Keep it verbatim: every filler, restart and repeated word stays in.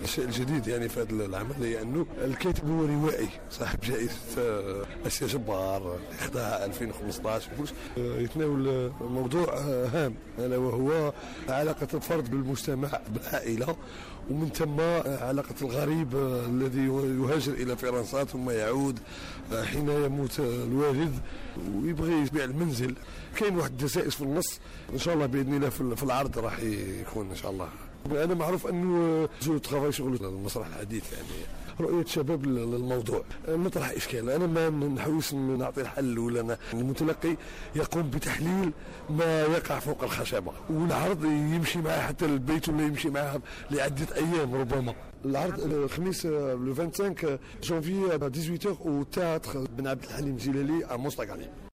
الشيء الجديد يعني في هذا العمل هي أنه الكاتب هو روائي صاحب جائزة أسيا جبار إخضاع ألفين وخمسة عشر، يتناول موضوع هام ألا وهو علاقة الفرد بالمجتمع بالعائلة، ومن ثم علاقة الغريب الذي يهاجر إلى فرنسا ثم يعود حين يموت الوالد ويبغي يبيع المنزل. كاين واحد الدسائس في النص ان شاء الله باذن الله في العرض راح يكون ان شاء الله. انا معروف انه جو ترافاي شغل المسرح الحديث، يعني رؤيه شباب للموضوع نطرح اشكال. انا ما نحوس نعطي الحل ولا المتلقي يقوم بتحليل ما يقع فوق الخشبه، والعرض يمشي معه حتى البيت ولا يمشي معه لعده ايام ربما. العرض الخميس لو خمسة وعشرين جانفي ثمانية عشر او تياتر بن عبد الحليم الجلالي ا مستقبل.